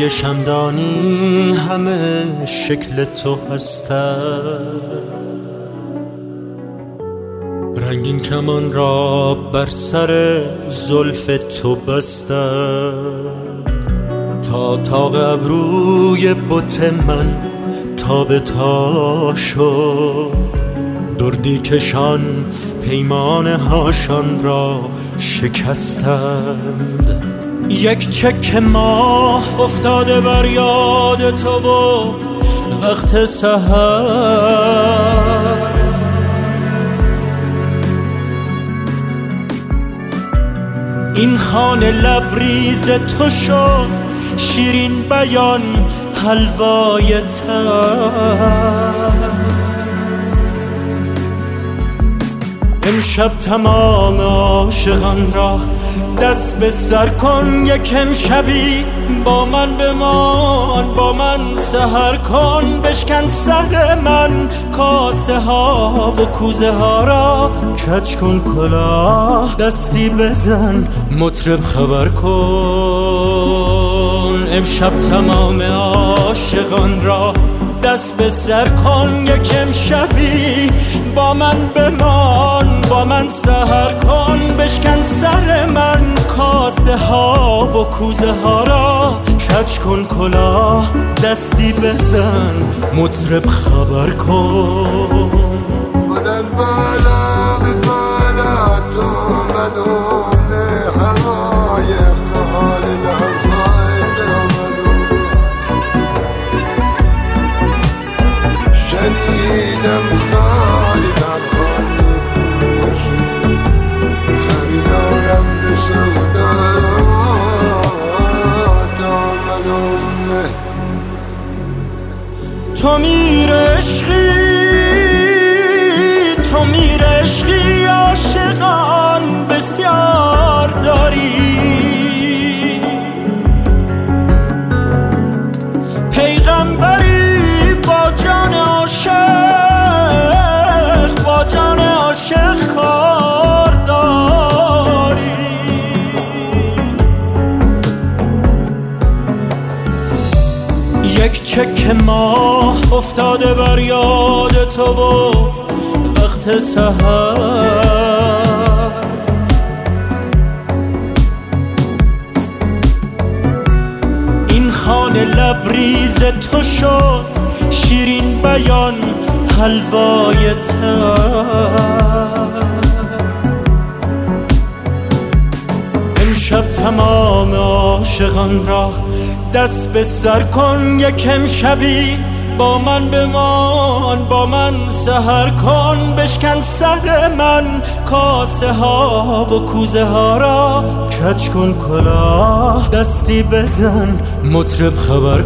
های شمدانی همه شکل تو هستند، رنگین کمان را بر سر زلف تو بستند، تا ابروی بت من تا به تا شد، دردی کشان پیمانه هاشان را شکستند. یک چک ماه افتاده بر یاد تو و وقت سحر، این خانه لبریز تو شد شیرین بیان حلوای تر. امشب تمام عاشقان را دست به سر کن، یک امشبی با من بمان، با من سحر کن. بشکن سر من کاسه ها و کوزه ها را، کج کن کلاه دستی بزن مطرب خبر کن. امشب تمام عاشقان را دست به سر کن، یک امشبی با من بمان، با من سحر کن. بشکن سر من کاسه ها و کوزه ها را، کج کن کلاه دستی بزن مطرب خبر کن. من بالا به بالا تو مدون هوای خال لحظای دامدون، شنیدم خالی در خالی پوشی، خریدارم به سودا دامدون. تو میر عشقی، تو میر عشقی، عاشقان بسیار داری، پیغمبری با جان عاشق، با جان عاشق کار داری. یک چک ماه افتاده بر یاد تو و وقت سحر، این خانه لبریز تو شد شیرین بیان حلوای تر. امشب تمام عاشقان را دست به سر کن، یک امشبی با من بمان، با من سحر کن. بشکن سر من کاسه ها و کوزه ها را، کج کن کلاه دستی بزن مطرب خبر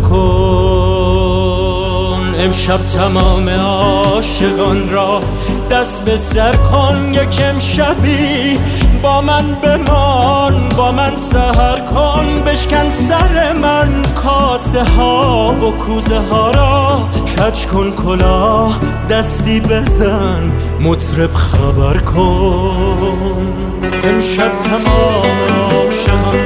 کن. امشب تمام عاشقان را دست به سر کن، یک امشبی با من بمان، با من سحر کن. بشکن سر من کاسه ها و کوزه ها را، کج کن کلاه دستی بزن مطرب خبر کن. امشب تمام عاشقان